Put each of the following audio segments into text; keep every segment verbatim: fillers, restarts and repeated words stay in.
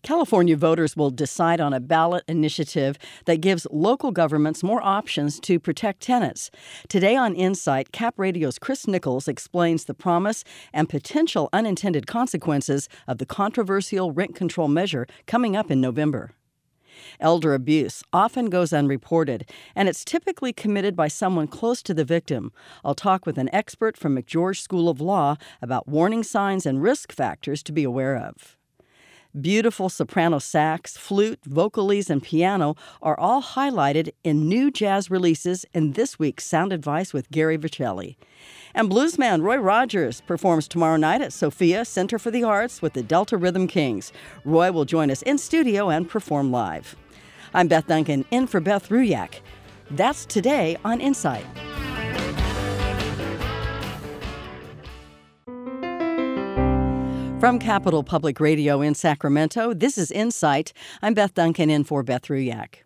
California voters will decide on a ballot initiative that gives local governments more options to protect tenants. Today on Insight, Cap Radio's Chris Nichols explains the promise and potential unintended consequences of the controversial rent control measure coming up in November. Elder abuse often goes unreported, and it's typically committed by someone close to the victim. I'll talk with an expert from McGeorge School of Law about warning signs and risk factors to be aware of. Beautiful soprano sax, flute, vocalese, and piano are all highlighted in new jazz releases in this week's Sound Advice with Gary Vercelli. And bluesman Roy Rogers performs tomorrow night at Sophia Center for the Arts with the Delta Rhythm Kings. Roy will join us in studio and perform live. I'm Beth Duncan, in for Beth Ruyak. That's today on Insight. From Capital Public Radio in Sacramento, this is Insight. I'm Beth Duncan, in for Beth Ruyak.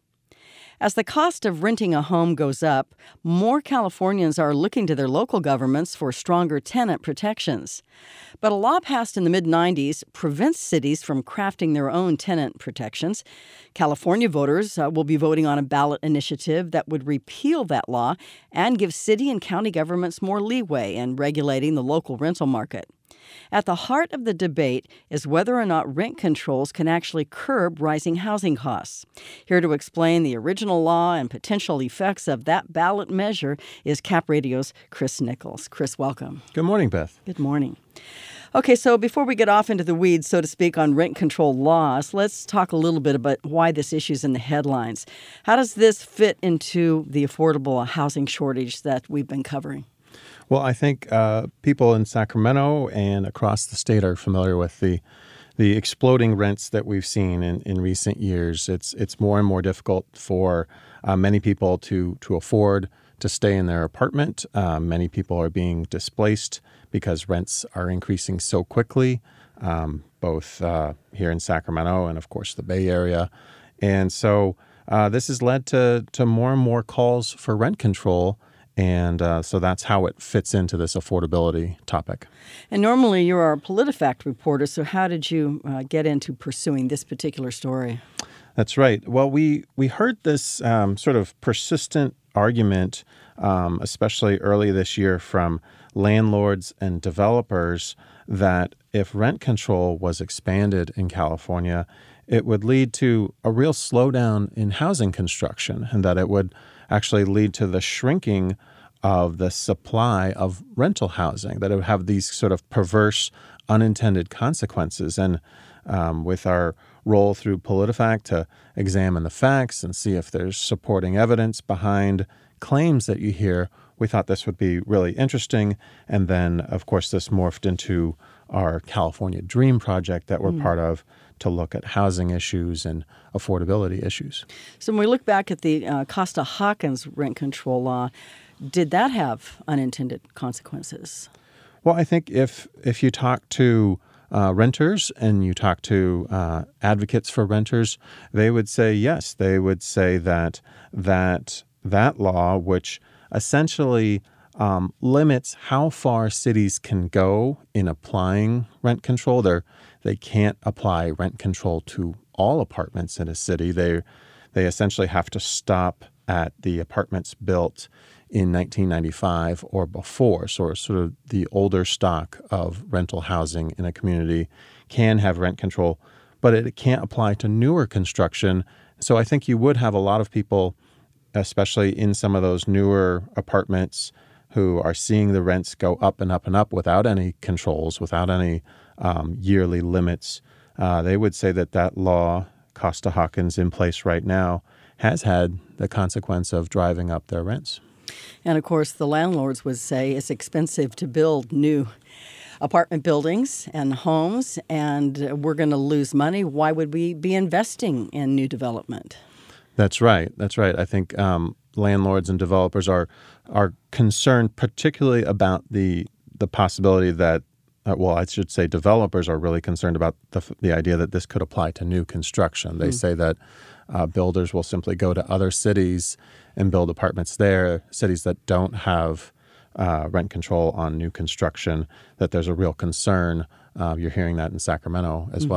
As the cost of renting a home goes up, more Californians are looking to their local governments for stronger tenant protections. But a law passed in the mid nineties prevents cities from crafting their own tenant protections. California voters uh, will be voting on a ballot initiative that would repeal that law and give city and county governments more leeway in regulating the local rental market. At the heart of the debate is whether or not rent controls can actually curb rising housing costs. Here to explain the original law and potential effects of that ballot measure is Cap Radio's Chris Nichols. Chris, welcome. Good morning, Beth. Good morning. Okay, so before we get off into the weeds, so to speak, on rent control laws, let's talk a little bit about why this issue's in the headlines. How does this fit into the affordable housing shortage that we've been covering? Well, I think uh, people in Sacramento and across the state are familiar with the the exploding rents that we've seen in, in recent years. It's it's more and more difficult for uh, many people to to afford to stay in their apartment. Uh, many people are being displaced because rents are increasing so quickly, um, both uh, here in Sacramento and, of course, the Bay Area. And so uh, this has led to to more and more calls for rent control. And uh, so that's how it fits into this affordability topic. And normally you are a PolitiFact reporter, so how did you uh, get into pursuing this particular story? That's right. Well, we, we heard this um, sort of persistent argument, um, especially early this year, from landlords and developers that if rent control was expanded in California, it would lead to a real slowdown in housing construction, and that it would actually lead to the shrinking of the supply of rental housing, that it would have these sort of perverse, unintended consequences. And um, with our role through PolitiFact to examine the facts and see if there's supporting evidence behind claims that you hear, we thought this would be really interesting. And then, of course, this morphed into our California Dream project that we're mm. part of, to look at housing issues and affordability issues. So when we look back at the uh, Costa-Hawkins rent control law, did that have unintended consequences? Well, I think if if you talk to uh, renters and you talk to uh, advocates for renters, they would say yes. They would say that that that law, which essentially um, limits how far cities can go in applying rent control, they're They can't apply rent control to all apartments in a city. They they essentially have to stop at the apartments built in nineteen ninety-five or before. So sort of the older stock of rental housing in a community can have rent control, but it can't apply to newer construction. So I think you would have a lot of people, especially in some of those newer apartments, who are seeing the rents go up and up and up without any controls, without any um, yearly limits. Uh, they would say that that law, Costa-Hawkins, in place right now, has had the consequence of driving up their rents. And, of course, the landlords would say it's expensive to build new apartment buildings and homes, and we're going to lose money. Why would we be investing in new development? That's right. That's right. I think um, landlords and developers are are concerned particularly about the the possibility that, uh, well, I should say developers are really concerned about the the idea that this could apply to new construction. They mm. say that uh, builders will simply go to other cities and build apartments there, cities that don't have uh, rent control on new construction, that there's a real concern. Uh, you're hearing that in Sacramento as mm-hmm. well.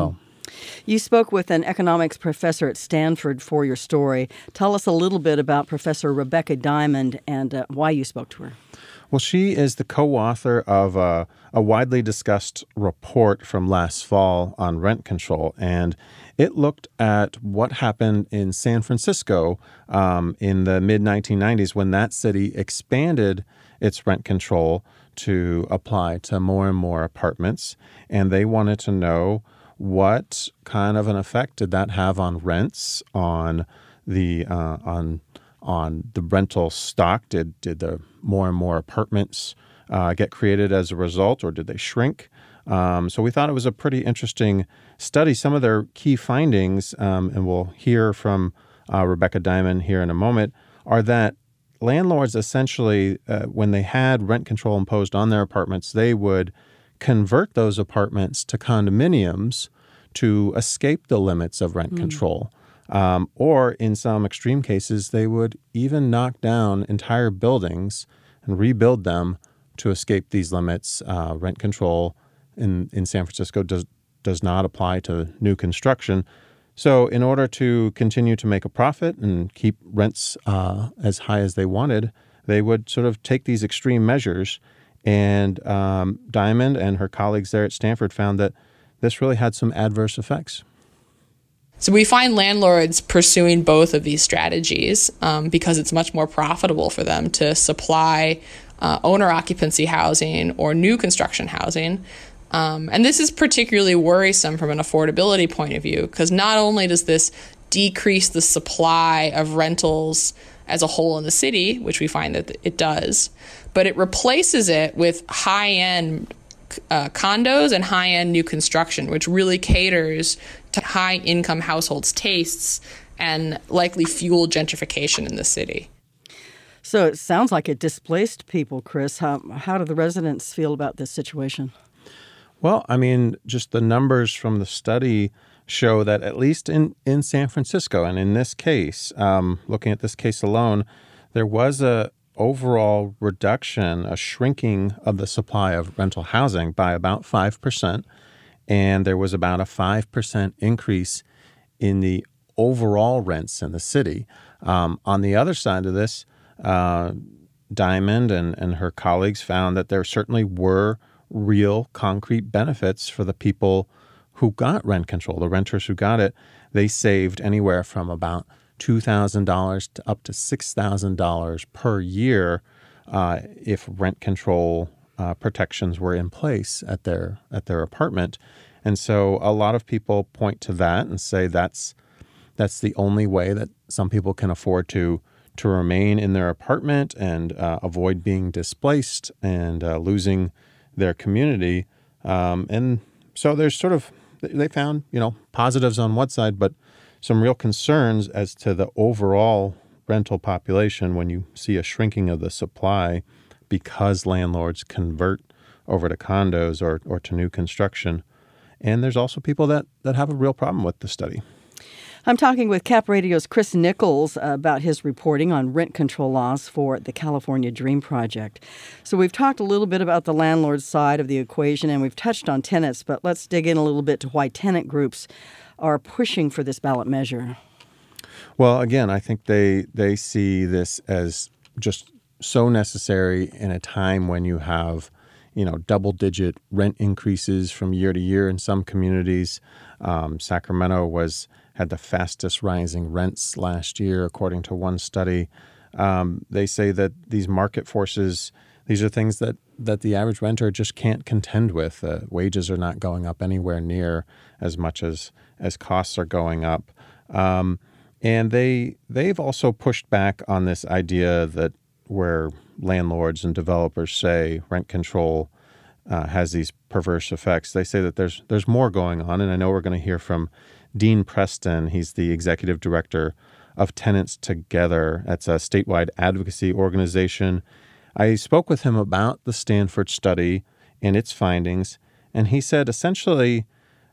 You spoke with an economics professor at Stanford for your story. Tell us a little bit about Professor Rebecca Diamond and uh, why you spoke to her. Well, she is the co-author of a, a widely discussed report from last fall on rent control, and it looked at what happened in San Francisco um, in the mid nineteen nineties when that city expanded its rent control to apply to more and more apartments, and they wanted to know what kind of an effect did that have on rents, on the uh, on on the rental stock. Did did the more and more apartments uh, get created as a result, or did they shrink? Um, so we thought it was a pretty interesting study. Some of their key findings, um, and we'll hear from uh, Rebecca Diamond here in a moment, are that landlords essentially, uh, when they had rent control imposed on their apartments, they would convert those apartments to condominiums to escape the limits of rent mm. control. Um, or in some extreme cases, they would even knock down entire buildings and rebuild them to escape these limits. Uh, rent control in, in San Francisco does does not apply to new construction. So in order to continue to make a profit and keep rents uh, as high as they wanted, they would sort of take these extreme measures. And um, Diamond and her colleagues there at Stanford found that this really had some adverse effects. So we find landlords pursuing both of these strategies um, because it's much more profitable for them to supply uh, owner occupancy housing or new construction housing. Um, and this is particularly worrisome from an affordability point of view, because not only does this decrease the supply of rentals as a whole in the city, which we find that it does, but it replaces it with high-end uh, condos and high-end new construction, which really caters to high-income households' tastes and likely fuel gentrification in the city. So it sounds like it displaced people, Chris. How, how do the residents feel about this situation? Well, I mean, just the numbers from the study show that at least in, in San Francisco, and in this case, um, looking at this case alone, there was a overall reduction, a shrinking of the supply of rental housing by about five percent. And there was about a five percent increase in the overall rents in the city. Um, on the other side of this, uh, Diamond and, and her colleagues found that there certainly were real concrete benefits for the people who got rent control, the renters who got it. They saved anywhere from about two thousand dollars to up to six thousand dollars per year uh, if rent control uh, protections were in place at their at their apartment. And so a lot of people point to that and say that's that's the only way that some people can afford to to remain in their apartment and uh, avoid being displaced and uh, losing their community. Um, and so there's sort of, they found, you know, positives on one side, but some real concerns as to the overall rental population when you see a shrinking of the supply because landlords convert over to condos or, or to new construction. And there's also people that, that have a real problem with the study. I'm talking with Cap Radio's Chris Nichols about his reporting on rent control laws for the California Dream Project. So we've talked a little bit about the landlord side of the equation, and we've touched on tenants, but let's dig in a little bit to why tenant groups are pushing for this ballot measure. Well, again, I think they they see this as just so necessary in a time when you have, you know, double-digit rent increases from year to year in some communities. Um, Sacramento was had the fastest rising rents last year, according to one study. Um, they say that these market forces, these are things that, that the average renter just can't contend with. Uh, wages are not going up anywhere near as much as, as costs are going up. Um, and they, they've also pushed back on this idea that where landlords and developers say rent control uh, has these perverse effects. They say that there's there's more going on, and I know we're going to hear from Dean Preston. He's the executive director of Tenants Together. That's a statewide advocacy organization. I spoke with him about the Stanford study and its findings, and he said essentially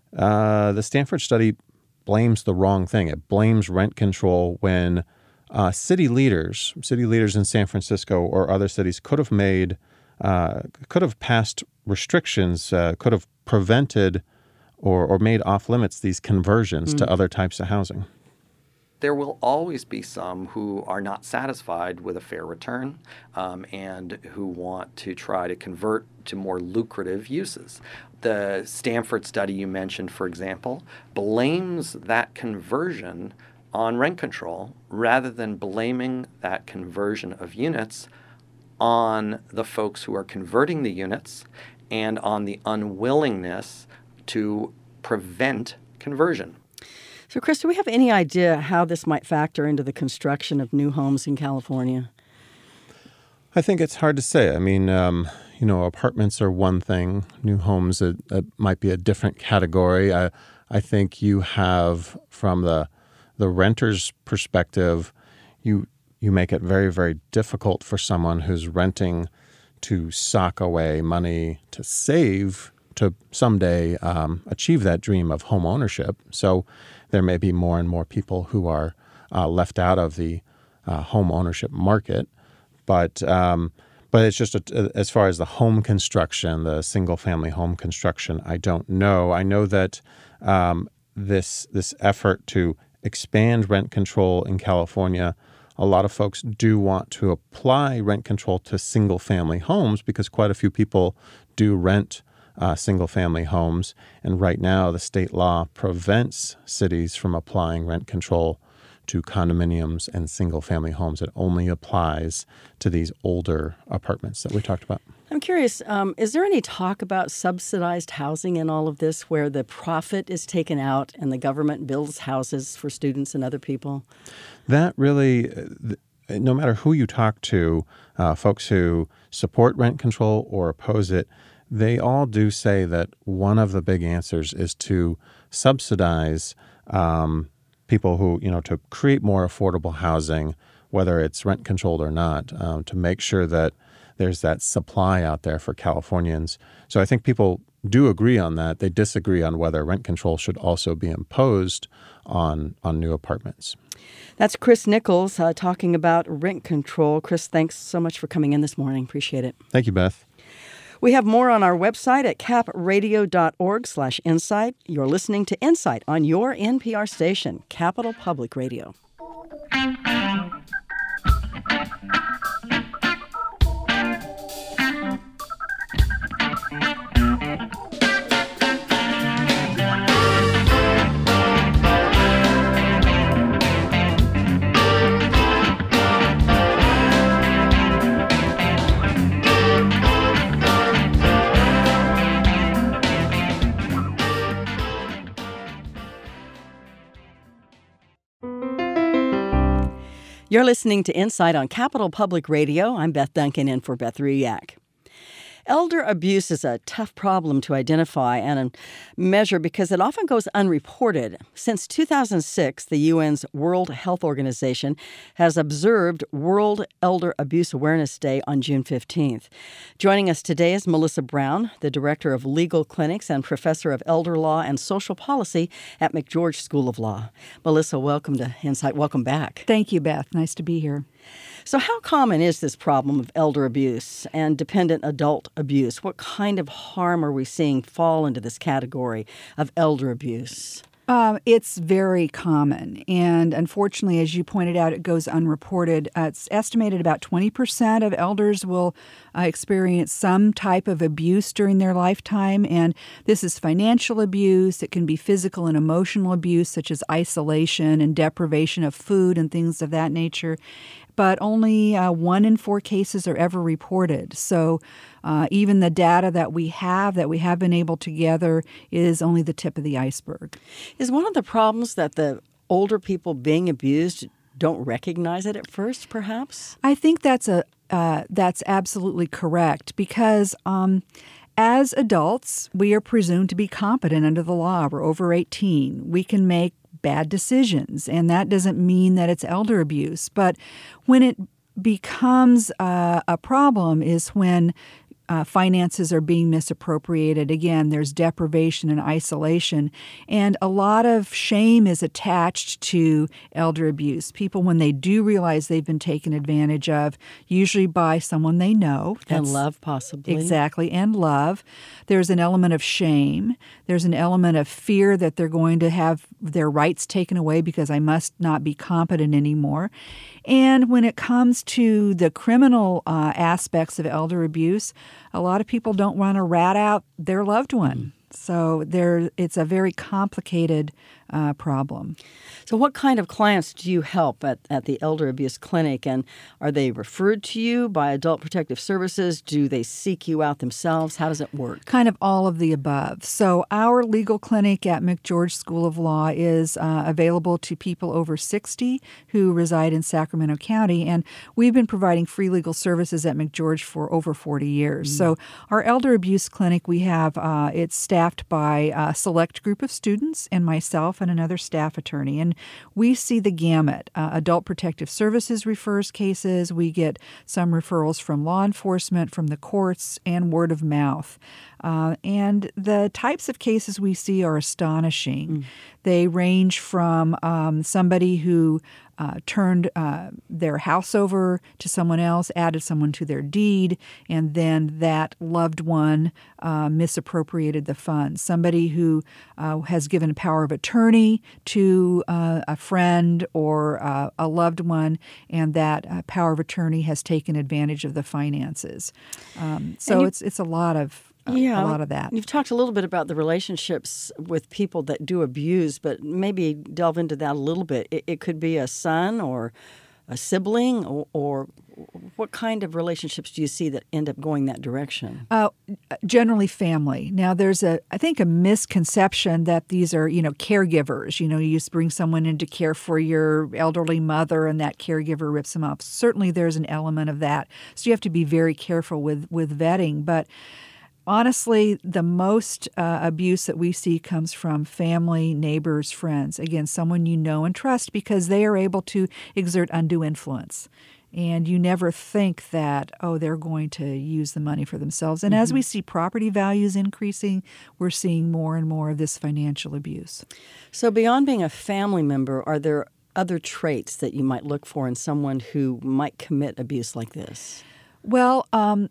uh, the Stanford study blames the wrong thing. It blames rent control when uh, city leaders, city leaders in San Francisco or other cities could have made, uh, could have passed restrictions, uh, could have prevented or, or made off limits these conversions Mm. to other types of housing? There will always be some who are not satisfied with a fair return um, and who want to try to convert to more lucrative uses. The Stanford study you mentioned, for example, blames that conversion on rent control rather than blaming that conversion of units on the folks who are converting the units and on the unwillingness to prevent conversion. So, Chris, do we have any idea how this might factor into the construction of new homes in California? I think it's hard to say. I mean, um, you know, apartments are one thing. New homes uh, uh, might be a different category. I, I think you have, from the the renter's perspective, you you make it very, very difficult for someone who's renting to sock away money to save to someday um, achieve that dream of home ownership. So there may be more and more people who are uh, left out of the uh, home ownership market. But um, but it's just a, as far as the home construction, the single-family home construction, I don't know. I know that um, this this effort to expand rent control in California, a lot of folks do want to apply rent control to single-family homes because quite a few people do rent Uh, single-family homes, and right now the state law prevents cities from applying rent control to condominiums and single-family homes. It only applies to these older apartments that we talked about. I'm curious, um, is there any talk about subsidized housing in all of this where the profit is taken out and the government builds houses for students and other people? That really, no matter who you talk to, uh, folks who support rent control or oppose it, they all do say that one of the big answers is to subsidize um, people who, you know, to create more affordable housing, whether it's rent controlled or not, um, to make sure that there's that supply out there for Californians. So I think people do agree on that. They disagree on whether rent control should also be imposed on, on new apartments. That's Chris Nichols uh, talking about rent control. Chris, thanks so much for coming in this morning. Appreciate it. Thank you, Beth. We have more on our website at capradio.org slash insight. You're listening to Insight on your N P R station, Capital Public Radio. You're listening to Insight on Capital Public Radio. I'm Beth Duncan in for Beth Ruyak. Elder abuse is a tough problem to identify and measure because it often goes unreported. Since two thousand six, the U N's World Health Organization has observed World Elder Abuse Awareness Day on June fifteenth. Joining us today is Melissa Brown, the Director of Legal Clinics and Professor of Elder Law and Social Policy at McGeorge School of Law. Melissa, welcome to Insight. Welcome back. Thank you, Beth. Nice to be here. So how common is this problem of elder abuse and dependent adult abuse? What kind of harm are we seeing fall into this category of elder abuse? Um, it's very common. And unfortunately, as you pointed out, it goes unreported. Uh, it's estimated about twenty percent of elders will uh, experience some type of abuse during their lifetime. And this is financial abuse. It can be physical and emotional abuse, such as isolation and deprivation of food and things of that nature. But only uh, one in four cases are ever reported. So uh, even the data that we have, that we have been able to gather, is only the tip of the iceberg. Is one of the problems that the older people being abused don't recognize it at first, perhaps? I think that's a uh, that's absolutely correct because um, as adults, we are presumed to be competent under the law. We're over eighteen. We can make bad decisions, and that doesn't mean that it's elder abuse. But when it becomes uh, a problem is when Uh, finances are being misappropriated. Again, there's deprivation and isolation. And a lot of shame is attached to elder abuse. People, when they do realize they've been taken advantage of, usually by someone they know. And love, possibly. Exactly, and love. There's an element of shame. There's an element of fear that they're going to have their rights taken away because I must not be competent anymore. And when it comes to the criminal uh, aspects of elder abuse, a lot of people don't want to rat out their loved one. Mm. So there, it's a very complicated uh, problem. So what kind of clients do you help at, at the Elder Abuse Clinic? And are they referred to you by Adult Protective Services? Do they seek you out themselves? How does it work? Kind of all of the above. So our legal clinic at McGeorge School of Law is uh, available to people over sixty who reside in Sacramento County. And we've been providing free legal services at McGeorge for over forty years. Mm. So our Elder Abuse Clinic, we have, uh, it's staffed by a select group of students and myself and another staff attorney. And we see the gamut. Uh, Adult Protective Services refers cases. We get some referrals from law enforcement, from the courts, and word of mouth. Uh, and the types of cases we see are astonishing. Mm. They range from um, somebody who uh, turned uh, their house over to someone else, added someone to their deed, and then that loved one uh, misappropriated the funds. Somebody who uh, has given power of attorney to uh, a friend or uh, a loved one, and that uh, power of attorney has taken advantage of the finances. Um, so you- it's it's a lot of Yeah, a lot of that. You've talked a little bit about the relationships with people that do abuse, but maybe delve into that a little bit. It, it could be a son or a sibling, or, or what kind of relationships do you see that end up going that direction? Uh, generally family. Now, there's a, I think, a misconception that these are, you know, caregivers. You know, you just bring someone in to care for your elderly mother and that caregiver rips them off. Certainly there's an element of that. So you have to be very careful with, with vetting. But honestly, the most uh, abuse that we see comes from family, neighbors, friends. Again, someone you know and trust because they are able to exert undue influence. And you never think that, oh, they're going to use the money for themselves. And mm-hmm. as we see property values increasing, we're seeing more and more of this financial abuse. So beyond being a family member, are there other traits that you might look for in someone who might commit abuse like this? Well, um,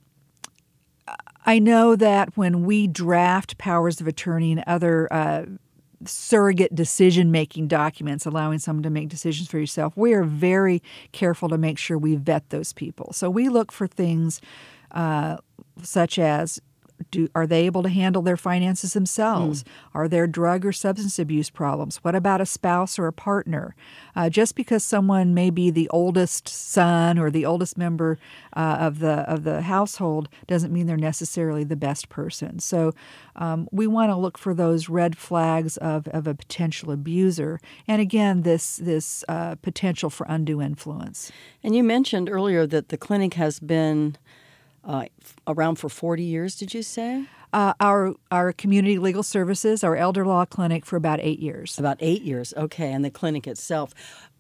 I know that when we draft powers of attorney and other uh, surrogate decision-making documents allowing someone to make decisions for yourself, we are very careful to make sure we vet those people. So we look for things uh, such as, Do, are they able to handle their finances themselves? Mm. Are there drug or substance abuse problems? What about a spouse or a partner? Uh, just because someone may be the oldest son or the oldest member uh, of the of the household doesn't mean they're necessarily the best person. So um, we want to look for those red flags of, of a potential abuser. And again, this, this uh, potential for undue influence. And you mentioned earlier that the clinic has been Uh, around for forty years, did you say? Uh, our our community legal services, our elder law clinic, for about eight years. About eight years, okay. And the clinic itself.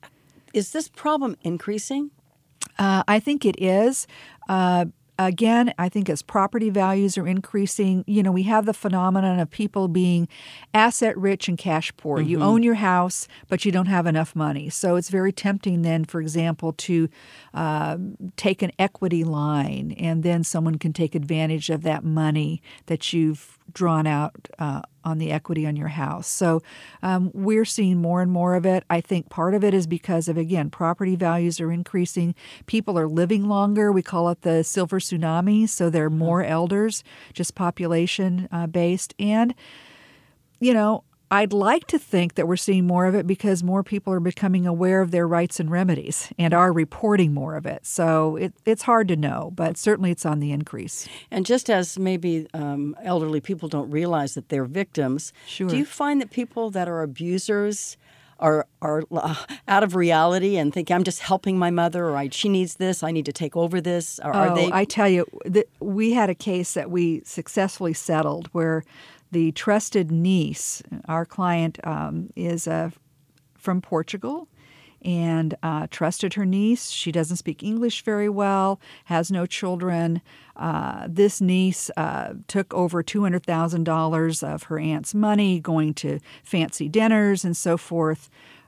Is this problem increasing? Uh, I think it is. Uh, Again, I think as property values are increasing, you know, we have the phenomenon of people being asset rich and cash poor. Mm-hmm. You own your house, but you don't have enough money. So it's very tempting then, for example, to uh, take an equity line, and then someone can take advantage of that money that you've drawn out uh, on the equity on your house. So um, we're seeing more and more of it. I think part of it is because of, again, property values are increasing. People are living longer. We call it the silver tsunami. So there are more elders, just population uh, based. And, you know, I'd like to think that we're seeing more of it because more people are becoming aware of their rights and remedies and are reporting more of it. So it, it's hard to know, but certainly it's on the increase. And just as maybe um, elderly people don't realize that they're victims, sure. do you find that people that are abusers are are uh, out of reality and think, I'm just helping my mother, or I, she needs this, I need to take over this? Or are oh, they? I tell you, the, we had a case that we successfully settled where the trusted niece, our client, um, is uh, from Portugal, and uh, trusted her niece. She doesn't speak English very well, has no children. Uh, this niece uh, took over two hundred thousand dollars of her aunt's money, going to fancy dinners and so forth,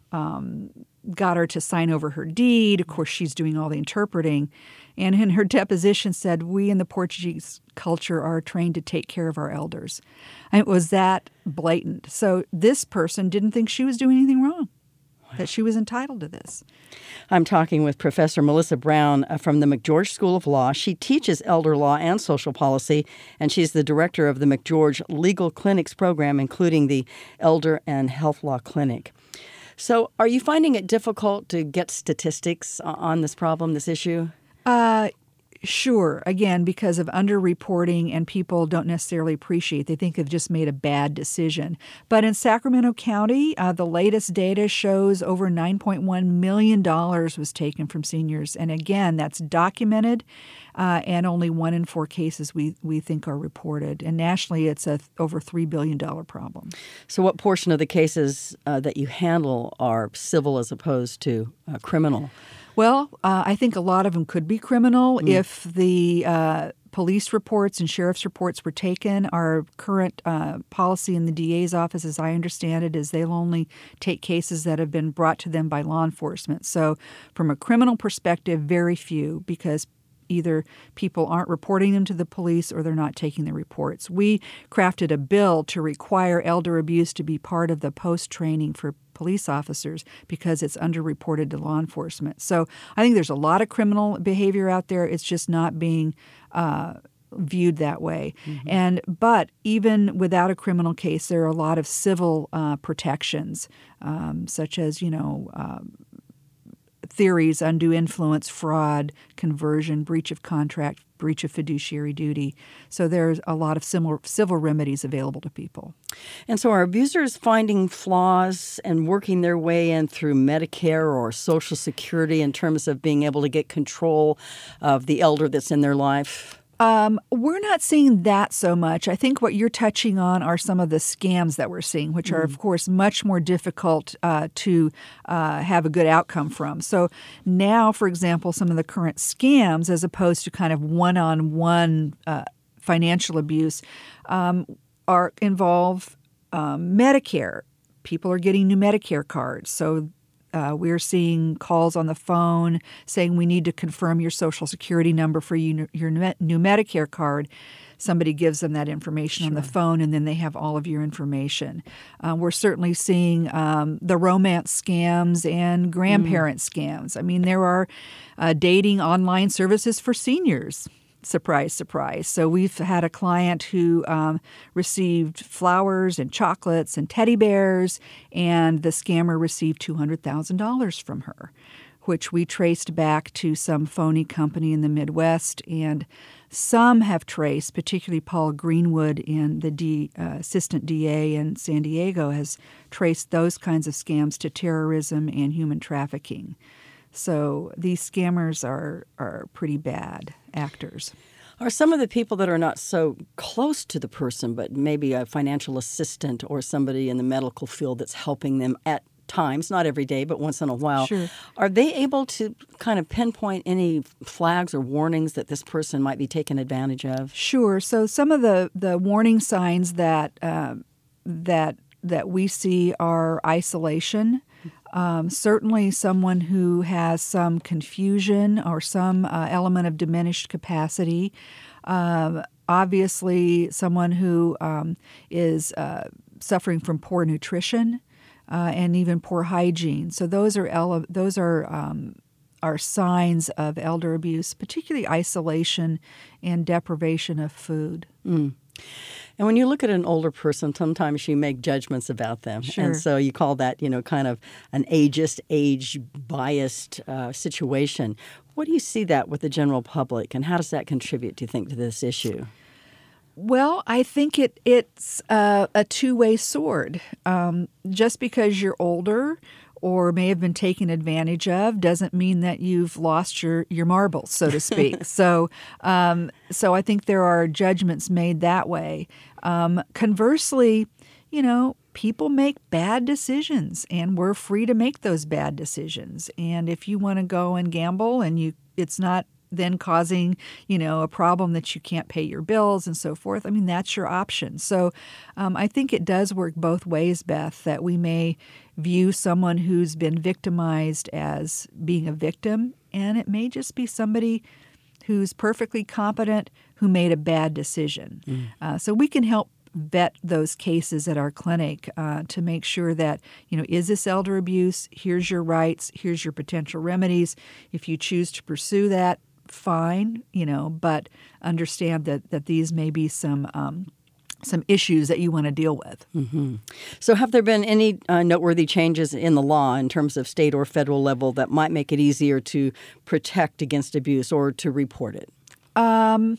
um, got her to sign over her deed. Of course, she's doing all the interpreting. And in her deposition said, we in the Portuguese culture are trained to take care of our elders. And it was that blatant. So this person didn't think she was doing anything wrong, that she was entitled to this. I'm talking with Professor Melissa Brown from the McGeorge School of Law. She teaches elder law and social policy, and she's the director of the McGeorge Legal Clinics program, including the Elder and Health Law Clinic. So are you finding it difficult to get statistics on this problem, this issue? Uh, sure. Again, because of underreporting, and people don't necessarily appreciate. They think they've just made a bad decision. But in Sacramento County, uh, the latest data shows over nine point one million dollars was taken from seniors. And again, that's documented, uh, and only one in four cases we, we think are reported. And nationally, it's a th- over three billion dollars problem. So what portion of the cases uh, that you handle are civil as opposed to uh, criminal? Well, uh, I think a lot of them could be criminal mm. if the uh, police reports and sheriff's reports were taken. Our current uh, policy in the D A's office, as I understand it, is they'll only take cases that have been brought to them by law enforcement. So from a criminal perspective, very few, because either people aren't reporting them to the police or they're not taking the reports. We crafted a bill to require elder abuse to be part of the post-training for police officers because it's underreported to law enforcement. So I think there's a lot of criminal behavior out there. It's just not being uh, viewed that way. Mm-hmm. And but even without a criminal case, there are a lot of civil uh, protections, um, such as, you know, um, theories, undue influence, fraud, conversion, breach of contract, breach of fiduciary duty. So there's a lot of similar civil remedies available to people. And so are abusers finding flaws and working their way in through Medicare or Social Security in terms of being able to get control of the elder that's in their life? Um, we're not seeing that so much. I think what you're touching on are some of the scams that we're seeing, which are, of course, much more difficult uh, to uh, have a good outcome from. So now, for example, some of the current scams, as opposed to kind of one-on-one uh, financial abuse, um, are involve um, Medicare. People are getting new Medicare cards. So Uh, we're seeing calls on the phone saying we need to confirm your Social Security number for you, your new Medicare card. Somebody gives them that information sure. on the phone, and then they have all of your information. Uh, we're certainly seeing um, the romance scams and grandparent mm. scams. I mean, there are uh, dating online services for seniors. Surprise, surprise. So we've had a client who um, received flowers and chocolates and teddy bears, and the scammer received two hundred thousand dollars from her, which we traced back to some phony company in the Midwest. And some have traced, particularly Paul Greenwood in the D, uh, assistant D A in San Diego, has traced those kinds of scams to terrorism and human trafficking. So these scammers are, are pretty bad actors. Are some of the people that are not so close to the person, but maybe a financial assistant or somebody in the medical field that's helping them at times, not every day, but once in a while, sure. are they able to kind of pinpoint any flags or warnings that this person might be taken advantage of? Sure. So some of the, the warning signs that uh, that that we see are isolation. Um, certainly someone who has some confusion or some uh, element of diminished capacity. Um, obviously, someone who um, is uh, suffering from poor nutrition uh, and even poor hygiene. So those are ele- those are um, are signs of elder abuse, particularly isolation and deprivation of food. Mm. And when you look at an older person, sometimes you make judgments about them. Sure. And so you call that, you know, kind of an ageist, age-biased uh, situation. What do you see that with the general public, and how does that contribute, do you think, to this issue? Well, I think it it's uh, a two-way sword. Um, just because you're older or may have been taken advantage of doesn't mean that you've lost your, your marbles, so to speak. so um, so I think there are judgments made that way. Um, conversely, you know, people make bad decisions, and we're free to make those bad decisions. And if you want to go and gamble and you it's not then causing, you know, a problem that you can't pay your bills and so forth, I mean, that's your option. So um, I think it does work both ways, Beth, that we may view someone who's been victimized as being a victim, and it may just be somebody who's perfectly competent who made a bad decision. Mm. Uh, so we can help vet those cases at our clinic uh, to make sure that, you know, is this elder abuse? Here's your rights. Here's your potential remedies. If you choose to pursue that, fine, you know, but understand that, that these may be some um, some issues that you want to deal with. Mm-hmm. So have there been any uh, noteworthy changes in the law in terms of state or federal level that might make it easier to protect against abuse or to report it? Um,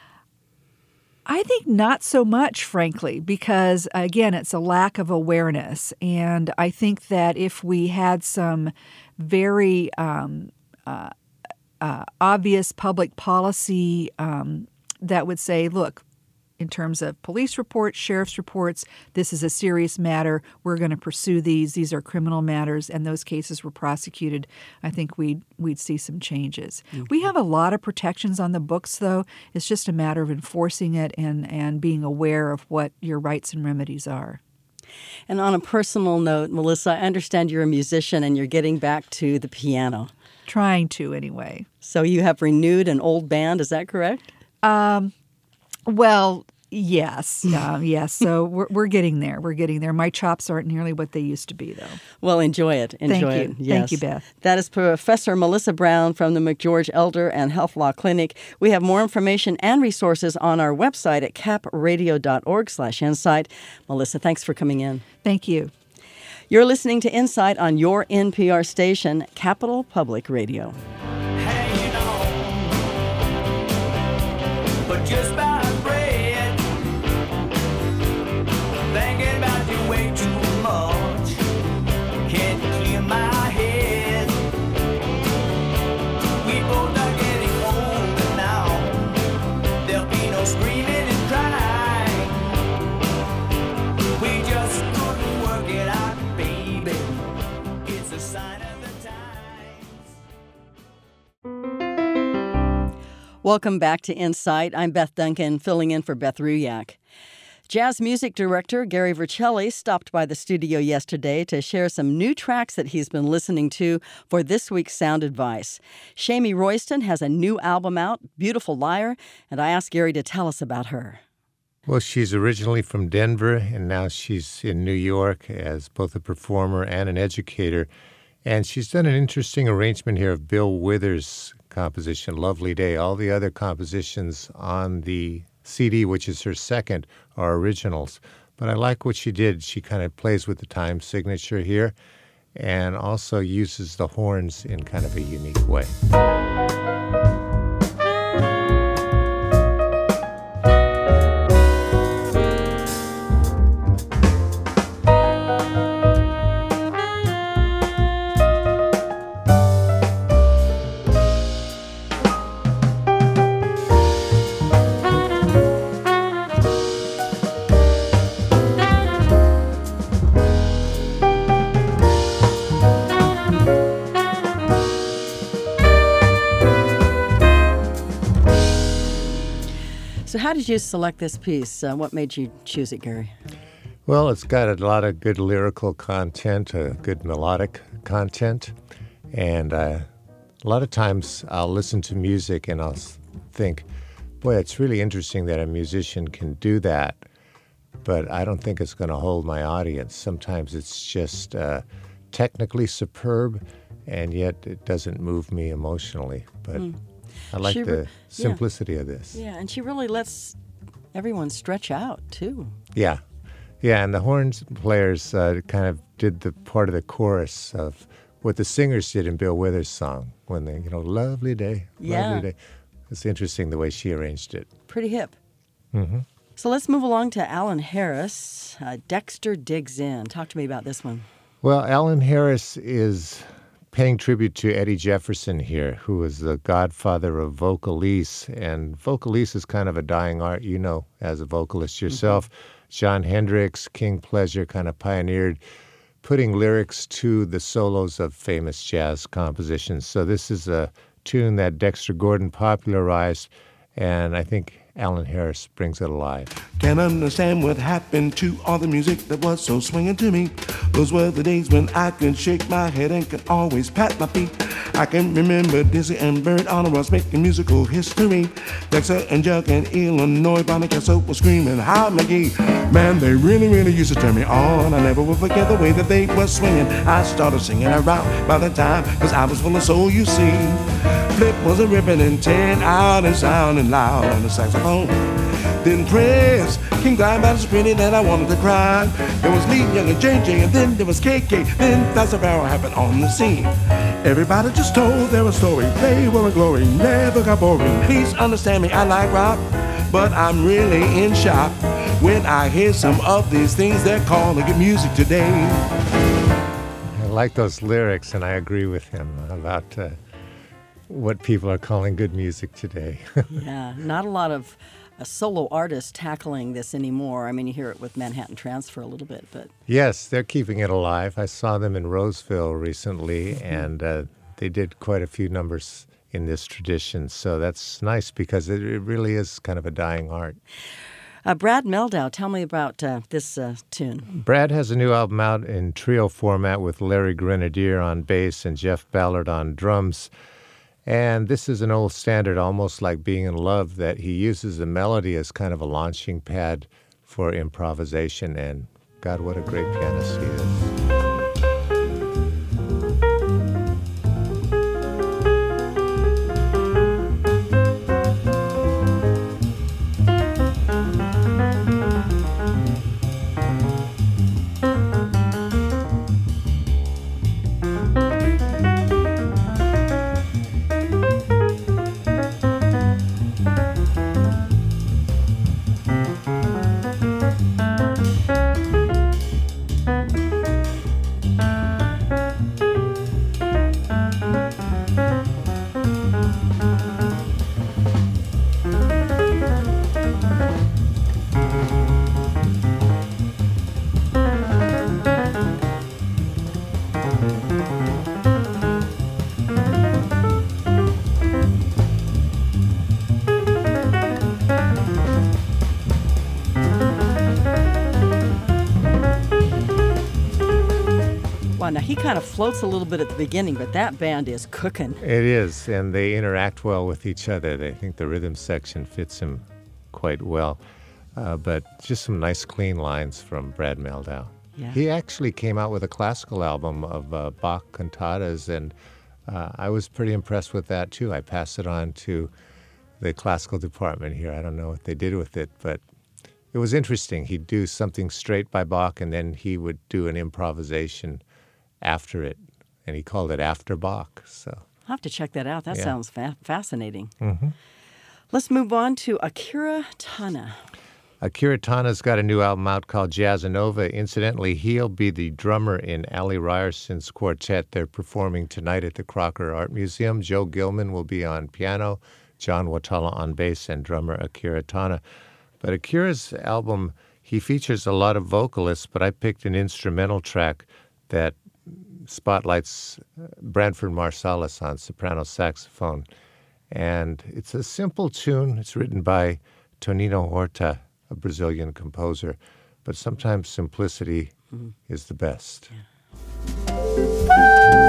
I think not so much, frankly, because, again, it's a lack of awareness. And I think that if we had some very um, uh, uh, obvious public policy um, that would say, look, in terms of police reports, sheriff's reports, this is a serious matter. We're going to pursue these. These are criminal matters, and those cases were prosecuted. I think we'd, we'd see some changes. Mm-hmm. We have a lot of protections on the books, though. It's just a matter of enforcing it and, and being aware of what your rights and remedies are. And on a personal note, Melissa, I understand you're a musician and you're getting back to the piano. Trying to, anyway. So you have renewed an old band, is that correct? Um, well, yes. Uh, yes. So we're, we're getting there. We're getting there. My chops aren't nearly what they used to be, though. Well, enjoy it. Enjoy Thank it. you. Yes. Thank you, Beth. That is Professor Melissa Brown from the McGeorge Elder and Health Law Clinic. We have more information and resources on our website at capradio.org slash insight. Melissa, thanks for coming in. Thank you. You're listening to Insight on your N P R station, Capital Public Radio. Hanging on, but just by bread, thinking about you way too much, can't clear my head. We both are getting older now, there'll be no screaming and crying. We just couldn't work it out, baby. It's a sign of the times. Welcome back to Insight. I'm Beth Duncan, filling in for Beth Ruyak. Jazz music director Gary Vercelli stopped by the studio yesterday to share some new tracks that he's been listening to for this week's Sound Advice. Shamie Royston has a new album out, Beautiful Liar, and I asked Gary to tell us about her. Well, she's originally from Denver, and now she's in New York as both a performer and an educator. And she's done an interesting arrangement here of Bill Withers' composition, Lovely Day. All the other compositions on the C D, which is her second, are originals. But I like what she did. She kind of plays with the time signature here and also uses the horns in kind of a unique way. So how did you select this piece? Uh, what made you choose it, Gary? Well, it's got a lot of good lyrical content, uh, good melodic content, and uh, a lot of times I'll listen to music and I'll think, boy, it's really interesting that a musician can do that, but I don't think it's going to hold my audience. Sometimes it's just uh, technically superb, and yet it doesn't move me emotionally, but mm. I like she, the simplicity yeah. of this. Yeah, and she really lets everyone stretch out, too. Yeah. Yeah, and the horns players uh, kind of did the part of the chorus of what the singers did in Bill Withers' song when they, you know, lovely day, yeah. lovely day. It's interesting the way she arranged it. Pretty hip. Mm-hmm. So let's move along to Alan Harris. Uh, Dexter Digs In. Talk to me about this one. Well, Alan Harris is paying tribute to Eddie Jefferson here, who was the godfather of vocalese. And vocalese is kind of a dying art, you know, as a vocalist yourself. Mm-hmm. John Hendricks, King Pleasure kind of pioneered putting lyrics to the solos of famous jazz compositions. So this is a tune that Dexter Gordon popularized, and I think Alan Harris brings it alive. Can't understand what happened to all the music that was so swinging to me. Those were the days when I could shake my head and could always pat my feet. I can remember Dizzy and Bird on the Ross making musical history. Dexter and Jug and Illinois, Bonnie Castle was screaming, "Hi, McGee!" Man, they really, really used to turn me on. I never will forget the way that they were swinging. I started singing around by the time, cause I was full of soul, you see. Flip was a ripping and tearing out and sounding loud on the saxophone. Then Prince, King Diamond was pretty that I wanted to cry. There was Lee Young and J J, and then there was K K. Then Placer Barrow happened on the scene. Everybody just told their story. They were a glory, never got boring. Please understand me, I like rock, but I'm really in shock when I hear some of these things they're calling good music today. I like those lyrics, and I agree with him about uh, what people are calling good music today. Yeah, not a lot of uh, solo artists tackling this anymore. I mean, you hear it with Manhattan Transfer a little bit, but... Yes, they're keeping it alive. I saw them in Roseville recently, mm-hmm. and uh, they did quite a few numbers in this tradition. So that's nice because it, it really is kind of a dying art. Uh, Brad Mehldau, tell me about uh, this uh, tune. Brad has a new album out in trio format with Larry Grenadier on bass and Jeff Ballard on drums. And this is an old standard, almost like Being in Love, that he uses the melody as kind of a launching pad for improvisation. And God, what a great pianist he is. Now, he kind of floats a little bit at the beginning, but that band is cooking. It is, and they interact well with each other. They think the rhythm section fits him quite well. Uh, but just some nice, clean lines from Brad Mehldau. Yeah. He actually came out with a classical album of uh, Bach cantatas, and uh, I was pretty impressed with that, too. I passed it on to the classical department here. I don't know what they did with it, but it was interesting. He'd do something straight by Bach, and then he would do an improvisation after it, and he called it After Bach. So I'll have to check that out. That yeah. sounds fa- fascinating. Mm-hmm. Let's move on to Akira Tana. Akira Tana's got a new album out called Jazzanova. Incidentally, he'll be the drummer in Ali Ryerson's quartet. They're performing tonight at the Crocker Art Museum. Joe Gilman will be on piano, John Watala on bass, and drummer Akira Tana. But Akira's album, he features a lot of vocalists, but I picked an instrumental track that spotlights Branford Marsalis on soprano saxophone. And it's a simple tune. It's written by Tonino Horta, a Brazilian composer. But sometimes simplicity mm-hmm. is the best. Yeah.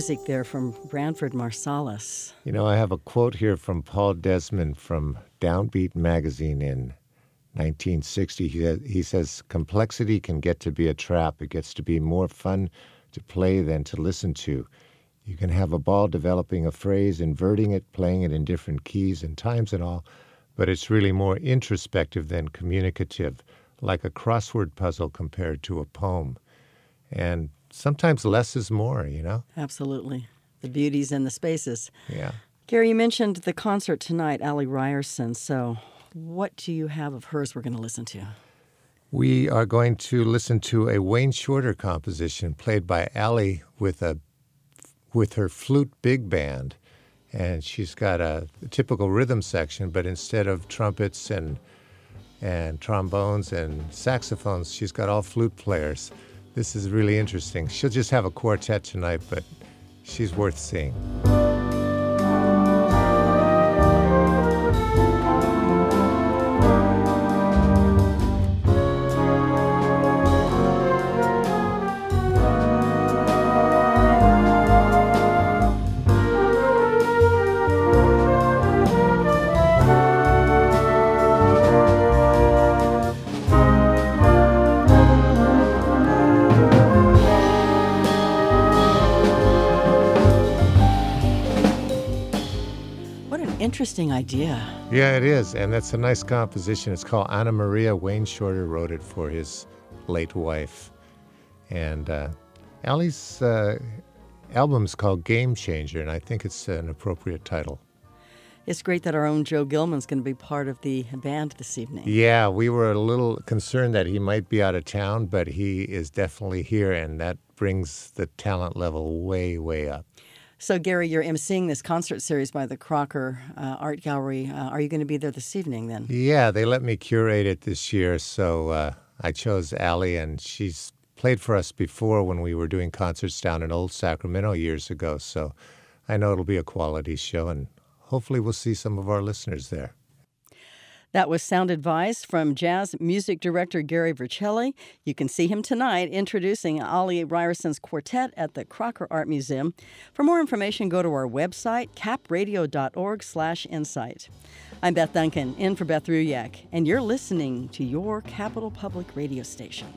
music there from Branford Marsalis. You know, I have a quote here from Paul Desmond from Downbeat magazine in nineteen sixty. He, has, he says, complexity can get to be a trap. It gets to be more fun to play than to listen to. You can have a ball developing a phrase, inverting it, playing it in different keys and times and all, but it's really more introspective than communicative, like a crossword puzzle compared to a poem. And sometimes less is more, you know? Absolutely. The beauties and the spaces. Yeah. Gary, you mentioned the concert tonight, Allie Ryerson. So what do you have of hers we're going to listen to? We are going to listen to a Wayne Shorter composition played by Allie with a with her flute big band. And she's got a, a typical rhythm section, but instead of trumpets and and trombones and saxophones, she's got all flute players. This is really interesting. She'll just have a quartet tonight, but she's worth seeing. Interesting idea. Yeah, it is, and that's a nice composition. It's called Anna Maria. Wayne Shorter wrote it for his late wife. And uh, Allie's uh, album's called Game Changer, and I think it's an appropriate title. It's great that our own Joe Gilman's going to be part of the band this evening. Yeah, we were a little concerned that he might be out of town, but he is definitely here, and that brings the talent level way, way up. So, Gary, you're emceeing this concert series by the Crocker uh, Art Gallery. Uh, are you going to be there this evening then? Yeah, they let me curate it this year, so uh, I chose Allie, and she's played for us before when we were doing concerts down in Old Sacramento years ago, so I know it'll be a quality show, and hopefully we'll see some of our listeners there. That was sound advice from jazz music director Gary Vercelli. You can see him tonight introducing Allie Ryerson's quartet at the Crocker Art Museum. For more information, go to our website, capradio.org slash insight. I'm Beth Duncan, in for Beth Ruyak, and you're listening to your Capital Public Radio station.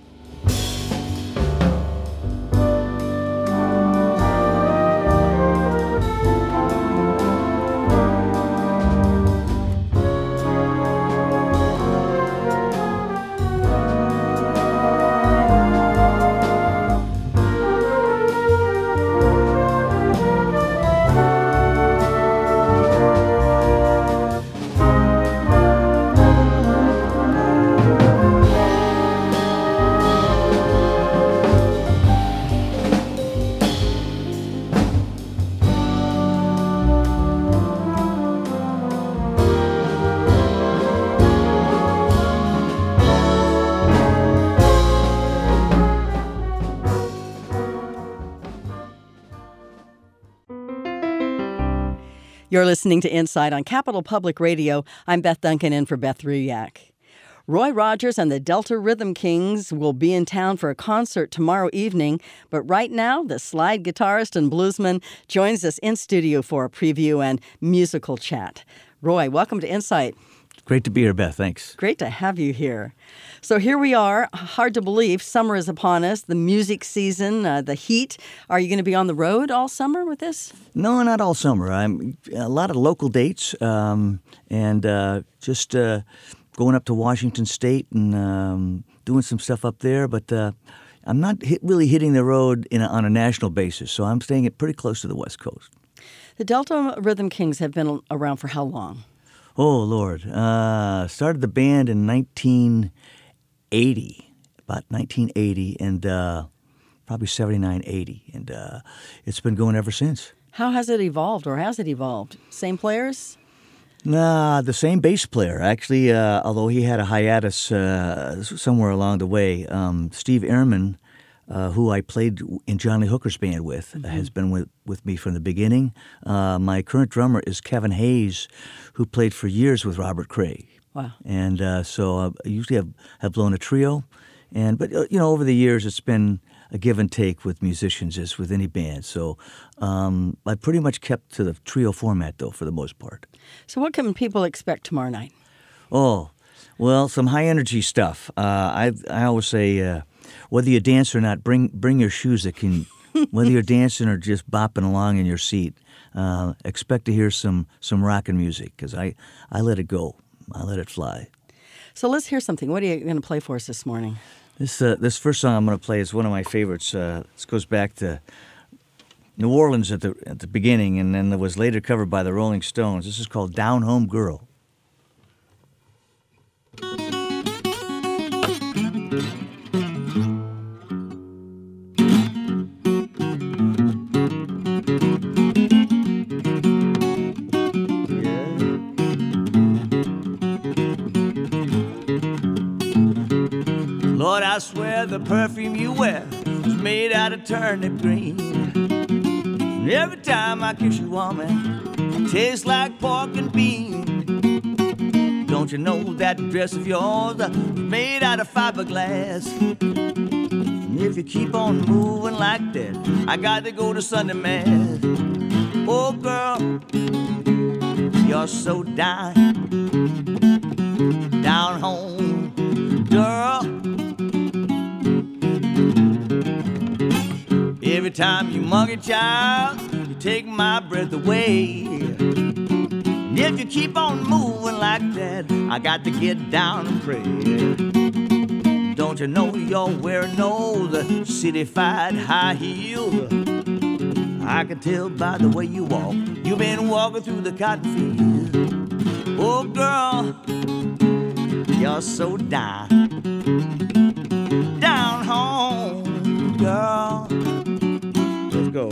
You're listening to Insight on Capital Public Radio. I'm Beth Duncan, in for Beth Ruyak. Roy Rogers and the Delta Rhythm Kings will be in town for a concert tomorrow evening, but right now, the slide guitarist and bluesman joins us in studio for a preview and musical chat. Roy, welcome to Insight. Great to be here, Beth. Thanks. Great to have you here. So here we are. Hard to believe. Summer is upon us. The music season, uh, the heat. Are you going to be on the road all summer with this? No, not all summer. I'm a lot of local dates um, and uh, just uh, going up to Washington State and um, doing some stuff up there. But uh, I'm not hit, really hitting the road in a, on a national basis, so I'm staying pretty close to the West Coast. The Delta Rhythm Kings have been around for how long? Oh, Lord. Uh, started the band in nineteen eighty, about nineteen eighty, and uh, probably seventy-nine, eighty. And uh, it's been going ever since. How has it evolved, or has it evolved? Same players? Nah, the same bass player. Actually, uh, although he had a hiatus uh, somewhere along the way, um, Steve Ehrman, Uh, who I played in John Lee Hooker's band with, mm-hmm. has been with, with me from the beginning. Uh, my current drummer is Kevin Hayes, who played for years with Robert Craig. Wow. And uh, so uh, I usually have, have blown a trio. And But, uh, you know, over the years it's been a give and take with musicians as with any band. So um, I pretty much kept to the trio format, though, for the most part. So what can people expect tomorrow night? Oh, well, some high-energy stuff. Uh, I I always say, uh, whether you dance or not, bring bring your shoes that can, whether you're dancing or just bopping along in your seat, uh, expect to hear some, some rockin' music, because I, I let it go. I let it fly. So let's hear something. What are you going to play for us this morning? This uh, this first song I'm going to play is one of my favorites. Uh, this goes back to New Orleans at the at the beginning, and then it was later covered by the Rolling Stones. This is called Down Home Girl. Lord, I swear the perfume you wear is made out of turnip green. And every time I kiss you, woman, it tastes like pork and beans. Don't you know that dress of yours is made out of fiberglass? And if you keep on moving like that, I got to go to Sunday Mass. Oh, girl, you're so down, down home, girl. Every time you mug a child, you take my breath away. And if you keep on moving like that, I got to get down and pray. Don't you know you're wearing those city-fied high heels? I can tell by the way you walk, you've been walking through the cotton fields. Oh, girl, you're so down, down home, girl. Let's go.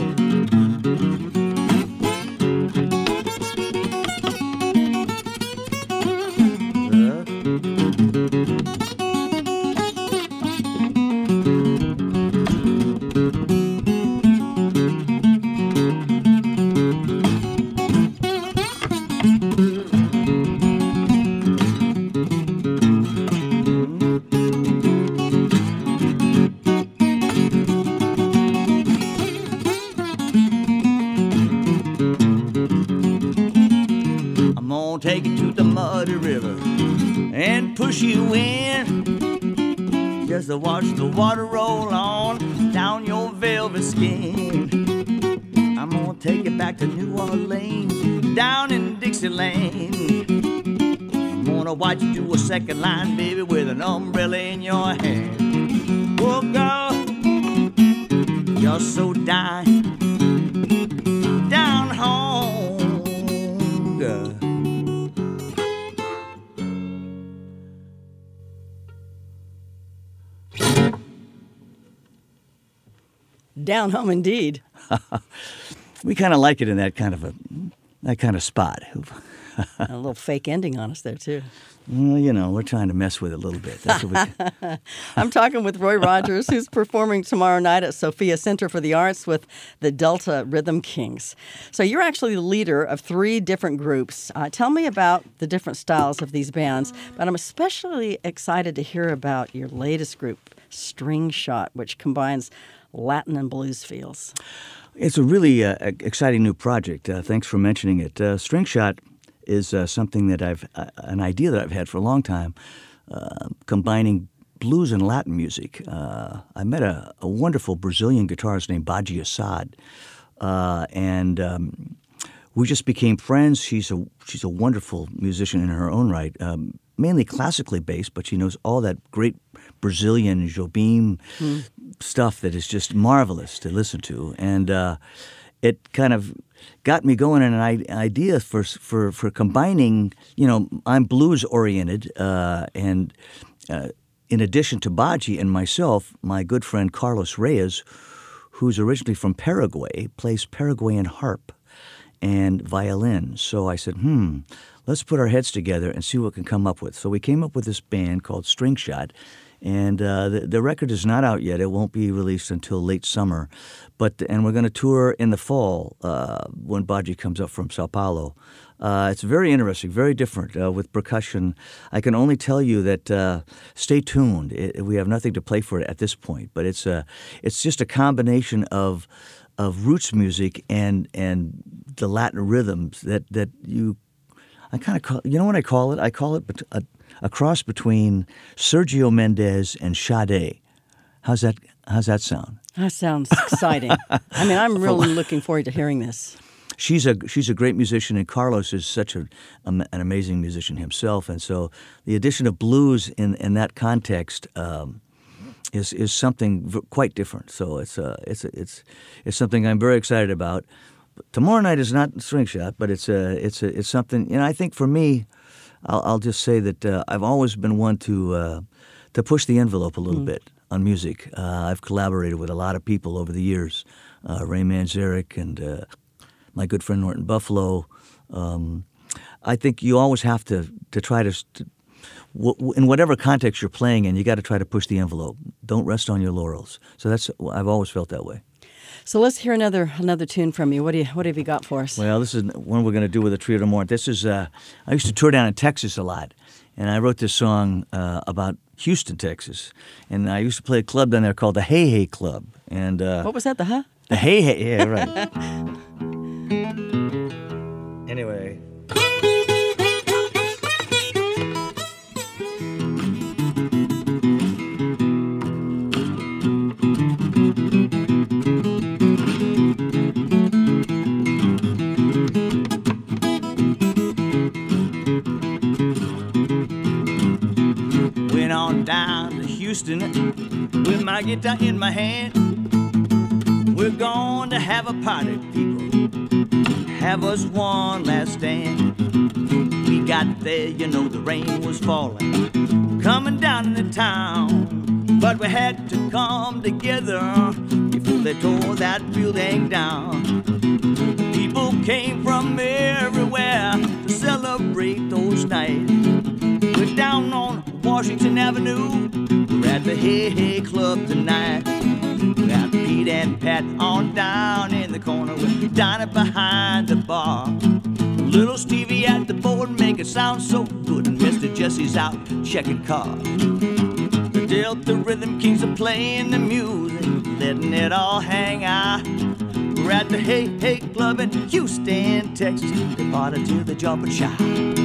Take it to the muddy river and push you in, just to watch the water roll on down your velvet skin. I'm gonna take it back to New Orleans, down in Dixieland. I'm gonna watch you do a second line, baby, with an umbrella in your hand. Oh, girl, you're so down, down home, girl. Down home indeed. We kind of like it in that kind of a that kind of spot. A little fake ending on us there too. Well, you know, we're trying to mess with it a little bit. That's what we I'm talking with Roy Rogers, who's performing tomorrow night at Sophia Center for the Arts with the Delta Rhythm Kings. So you're actually the leader of three different groups. Uh, tell me about the different styles of these bands, but I'm especially excited to hear about your latest group, String Shot, which combines Latin and blues feels. It's a really uh, exciting new project. Uh, thanks for mentioning it. Uh, String Shot is uh, something that I've, uh, an idea that I've had for a long time, uh, combining blues and Latin music. Uh, I met a, a wonderful Brazilian guitarist named Baji Assad, uh, and um, we just became friends. She's a she's a wonderful musician in her own right, um, mainly classically based, but she knows all that great Brazilian Jobim mm. stuff that is just marvelous to listen to. And uh, it kind of got me going in an idea for for for combining, you know, I'm blues oriented, uh, and uh, in addition to Baji and myself, my good friend Carlos Reyes, who's originally from Paraguay, plays Paraguayan harp and violin. So I said, hmm, let's put our heads together and see what we can come up with. So we came up with this band called String Shot, and uh, the, the record is not out yet. It won't be released until late summer, but and we're going to tour in the fall uh, when Baji comes up from Sao Paulo. Uh, it's very interesting, very different uh, with percussion. I can only tell you that uh, stay tuned. It, we have nothing to play for it at this point, but it's a, it's just a combination of of roots music and and the Latin rhythms that, that you, I kind of call, you know what I call it? I call it a, a cross between Sergio Mendes and Sade. How's that? How's that sound? That sounds exciting. I mean, I'm really looking forward to hearing this. She's a she's a great musician, and Carlos is such a, um, an amazing musician himself. And so the addition of blues in, in that context um, is is something v- quite different. So it's uh, it's it's it's something I'm very excited about. Tomorrow night is not String Shot, but it's a it's a, it's something. You know, I think for me, I'll, I'll just say that uh, I've always been one to uh, to push the envelope a little mm. bit on music. Uh, I've collaborated with a lot of people over the years, uh, Ray Manzarek and uh, my good friend Norton Buffalo. Um, I think you always have to to try to, to w- in whatever context you're playing in, you got to try to push the envelope. Don't rest on your laurels. So that's I've always felt that way. So let's hear another another tune from you. What do you what have you got for us? Well, this is one we're going to do with a Trio de Mort. This is uh, I used to tour down in Texas a lot, and I wrote this song uh, about Houston, Texas, and I used to play a club down there called the Hey Hey Club. And uh, what was that? The huh? The Hey Hey, yeah, right. Anyway. Went on down to Houston with my guitar in my hand. We're going to have a party, people. Have us one last stand. We got there, you know, the rain was falling, coming down into town. But we had to come together before they tore that building down. People came from everywhere to celebrate those nights. We're down on Washington Avenue. We're at the Hey Hey Club tonight. We got Pete and Pat on down in the corner with Dinah behind the bar. Little Stevie at the board make it sound so good, and Mister Jesse's out checking cars. The Delta Rhythm Kings are playing the music, letting it all hang out. We're at the Hey Hey Club in Houston, Texas. They party till they jump and shout.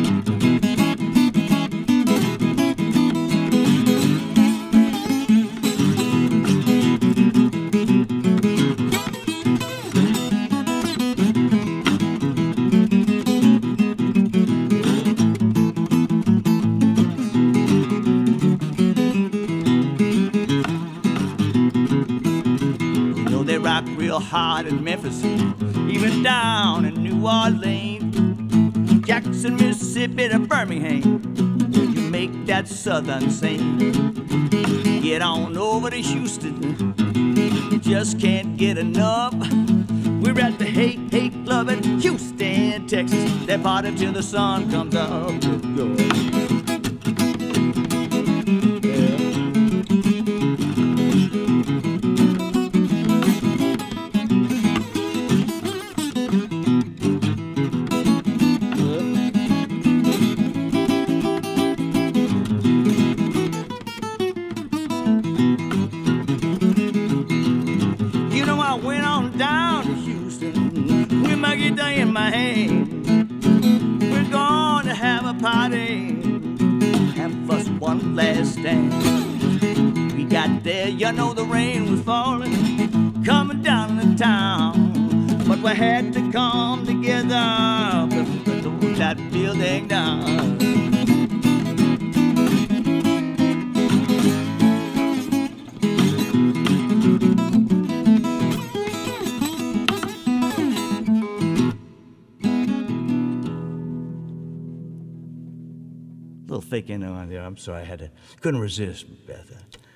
Hard in Memphis, even down in New Orleans, Jackson, Mississippi to Birmingham, you make that southern sing. Get on over to Houston, you just can't get enough. We're at the Hey Hey Club in Houston, Texas. They party till the sun comes up. You know the rain was falling, coming down the town, but we had to come together to throw that building down. A little fake in on there. I'm sorry, I had to couldn't resist, Beth.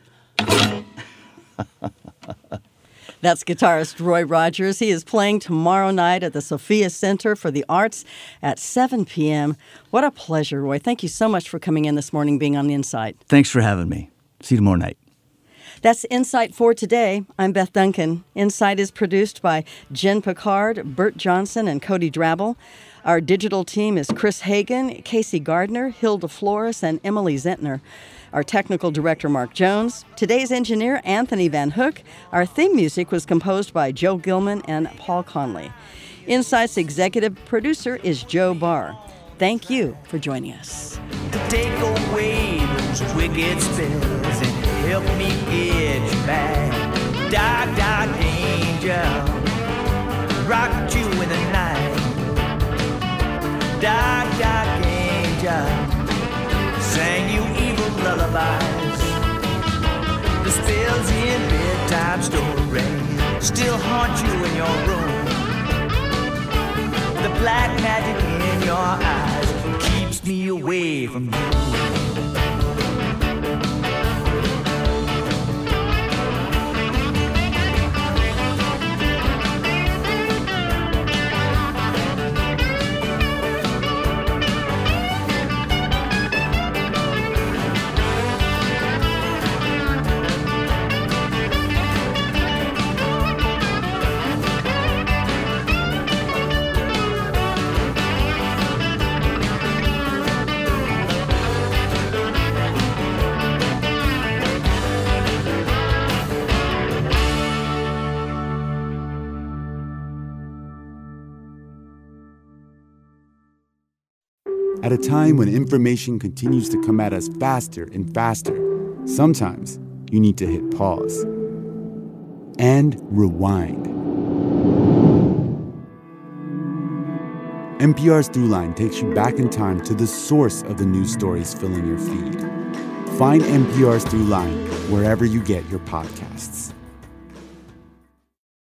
That's guitarist Roy Rogers. He is playing tomorrow night at the Sophia Center for the Arts at seven p.m. What a pleasure, Roy. Thank you so much for coming in this morning, being on Insight. Thanks for having me. See you tomorrow night. That's Insight for today. I'm Beth Duncan. Insight is produced by Jen Picard, Bert Johnson, and Cody Drabble. Our digital team is Chris Hagan, Casey Gardner, Hilda Flores, and Emily Zentner. Our technical director, Mark Jones. Today's engineer, Anthony Van Hook. Our theme music was composed by Joe Gilman and Paul Conley. Insight's executive producer is Joe Barr. Thank you for joining us. To take away those wicked spells and help me get you back. Dark, dark angel, rock you in the night. Dark, dark angel, sang you evil lullabies. The spells in bedtime story still haunt you in your room. The black magic in your eyes keeps me away from you. At a time when information continues to come at us faster and faster, sometimes you need to hit pause and rewind. N P R's Throughline takes you back in time to the source of the news stories filling your feed. Find N P R's Throughline wherever you get your podcasts.